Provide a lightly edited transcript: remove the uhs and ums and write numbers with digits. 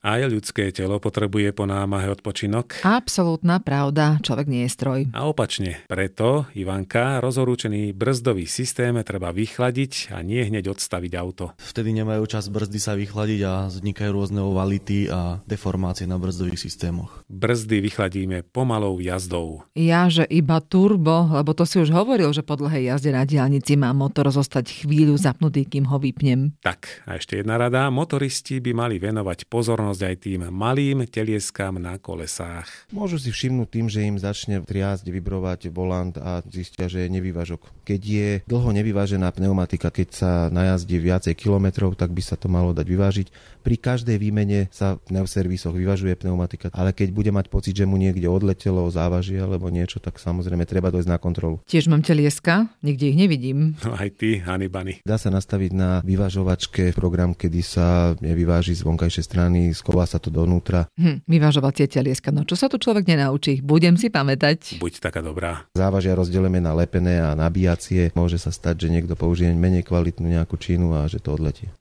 Aj ľudské telo potrebuje po námahe odpočinok. Absolútna pravda, človek nie je stroj. A opačne, preto, Ivanka, rozhorúčený brzdový systém treba vychladiť a nie hneď odstaviť auto. Vtedy nemajú čas brzdy sa vychladiť a vznikajú rôzne ovality a deformácie na brzdových systémoch. Brzdy vychladíme pomalou jazdou. Ja, že iba turbo, lebo to si už hovoril, že po dlhej jazde na diaľnici má motor zostať chvíľu zapnutý, kým ho vypnem. Tak, a ešte jedna rada, motoristi by mali venovať pozornosť aj tým malým telieskám na kolesách. Môžu si všimnúť tým, že im začne triasť, vibrovať volant a zistia, že je nevyvážok. Keď je dlho nevyvážená pneumatika, keď sa najazdí viacej kilometrov, tak by sa to malo dať vyvážiť. Pri každej výmene sa v pneuservisoch vyvažuje pneumatika, ale keď bude mať pocit, že mu niekde odletelo závažie alebo niečo, tak samozrejme treba dojsť na kontrolu. Tiež mám telieska, nikde ich nevidím. No aj ty, Hanibany. Dá sa nastaviť na vyvažovačke program, kedy sa nevyváži z vonkajšej strany, schová sa to donútra. Vyvažovacie telieska, no čo sa tu človek nenaučí? Budem si pamätať. Buď taká dobrá. Závažia rozdelíme na lepené a nabíjacie. Môže sa stať, že niekto použije menej kvalitnú nejakú čínu a že to odletí.